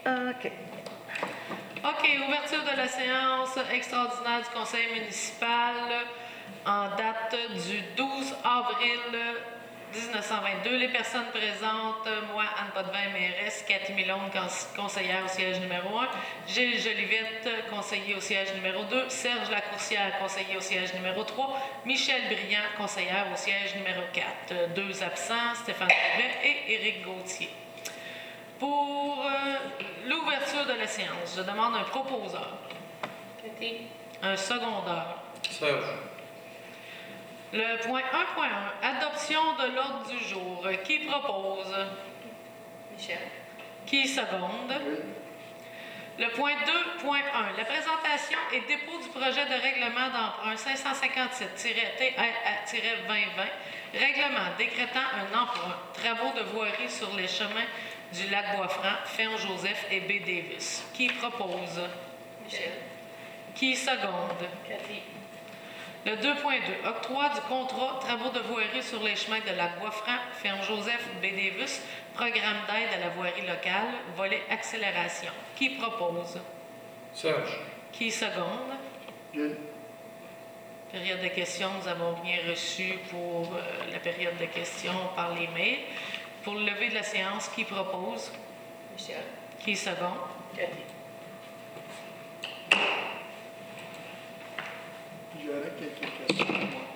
OK. OK, ouverture de la séance extraordinaire du conseil municipal en date du 12 avril 1922. Les personnes présentes, moi, Anne Potvin, mairesse, Cathy Milone, conseillère au siège numéro 1, Gilles Jolivette, conseiller au siège numéro 2, Serge Lacourcière, conseiller au siège numéro 3, Michel Briand, conseillère au siège numéro 4. 2 absents, Stéphane Rivet et Éric Gauthier. Pour l'ouverture de la séance, je demande un proposeur. Cathy. Un secondeur. Serge. Le point 1.1, adoption de l'ordre du jour. Qui propose? Michel. Qui seconde? Oui. Le point 2.1, la présentation et dépôt du projet de règlement d'emprunt 557-TR-2020, règlement décrétant un emprunt, travaux de voirie sur les chemins du lac Boisfranc, Ferme-Joseph et B. Davis. Qui propose? Michel. Qui seconde? Cathy. Le 2.2, octroi du contrat travaux de voirie sur les chemins de lac Boisfranc, Ferme-Joseph, B. Davis, programme d'aide à la voirie locale, volet accélération. Qui propose? Serge. Qui seconde? Gilles. Période de questions, nous avons bien reçu pour la période de questions par les mails. Pour le lever de la séance, qui propose? Michel. Qui seconde? Cathy. J'aurais quelques questions.